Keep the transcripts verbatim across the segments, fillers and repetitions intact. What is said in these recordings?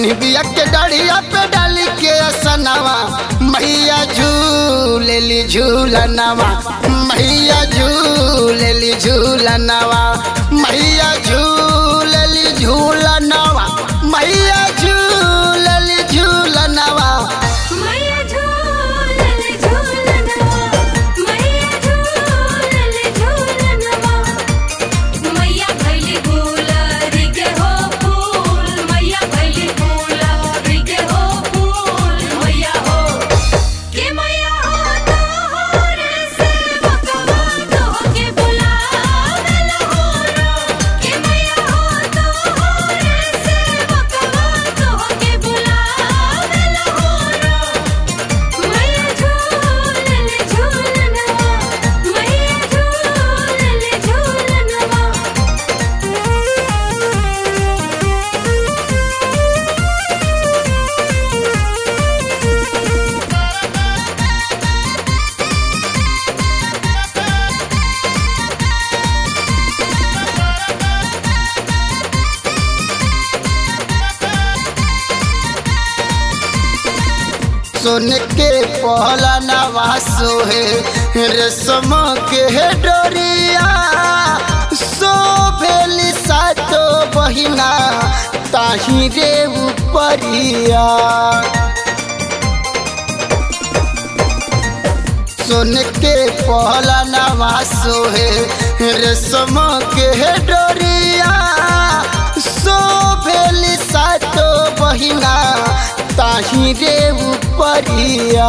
निबिया के डढ़िया पे डाली के असनवा मैया झूलेली झूलनवा मैया झूलेली झूलनवा मैया झूलेली झूलनवा मैया झूलेली झूलनवा मैया झूलेली झूलनवा मैया झूलेली झूलनवा मैया भैली गुलारी के हो फूल मैया भैली गुलारी के हो फूल मैया हो के मैया हो तोहरे से बकवा तोहके बुलावेला हो के मैया हो तोहरे से बकवा तोहके बुलावेला हो मैया झूलेली झूलनवा मैया झूलेली झूलनवा सोन के पहला नवा सोहे रेशम के डोरिया शोभेली सातो बहिना ताही रे उपरिया सोन के पहला नवा सोहे रेशम के डोरिया शोभेली सातो बहिना ताही रे उपरिया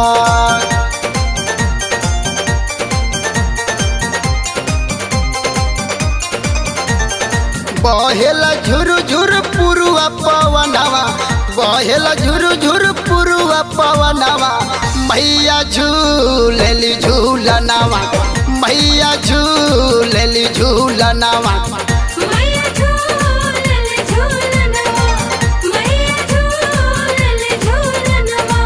बहेला झुरु झुरु पुरुआ पवनवा बहेला झुरु झुरु पुरुआ पवनवा मैया झूलेली झूलनवा मैया झूलेली झूलनवा मैया झूलेली झूलनवा मैया झूलेली झूलनवा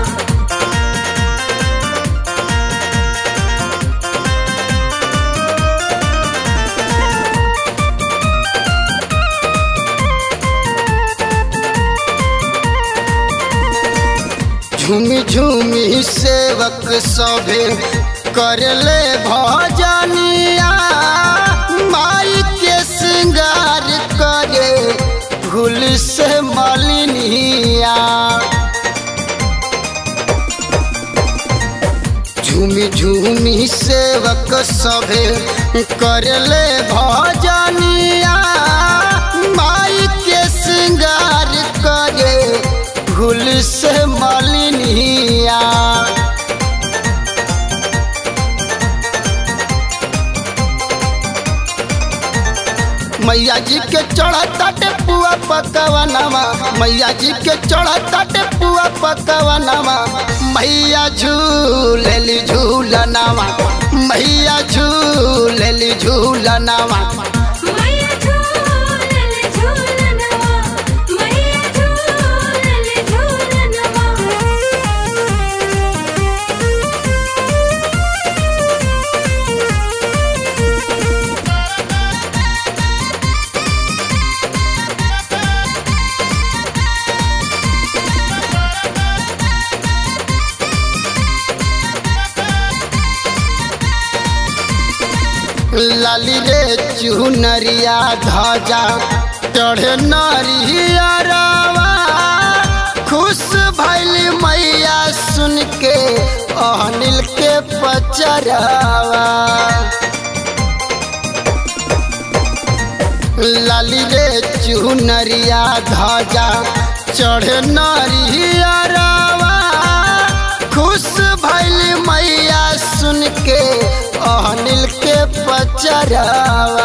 झूमी झूमी सेवक सभे करले भजनिया माई के श्रृंगार करे फूल से मलिनिया झूमी झूमी सेवक सभे करले भजनिया माई के श्रृंगार करे फूल से मलिनिया मैया जी के चढ़ता पुआ पकवनवा मैया जी के चढ़ता पुआ पकवनवा मैया झूलेली झूलनवा मैया झूलेली झूलनवा मैया झूलेली झूलनवा मैया झूलेली झूलनवा लाली रे चुनरिया ध्वजा चढ़े नरिया रावा खुश भैली मैया सुन के अनिल के पचरावा लाली रे चुनरिया ध्वजा चढ़े नरिया रावा खुश भैली मैया सुन के अनिल के पचरावा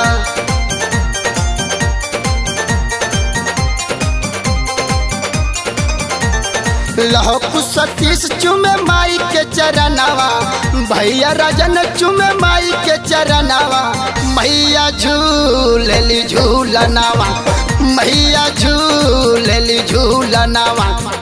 लहकु सतीश चुमे माई के चरनावा भैया राजन चुमे माई के चरनावा मैया झूलेली झूलनवा मैया झूलेली झूलनवा।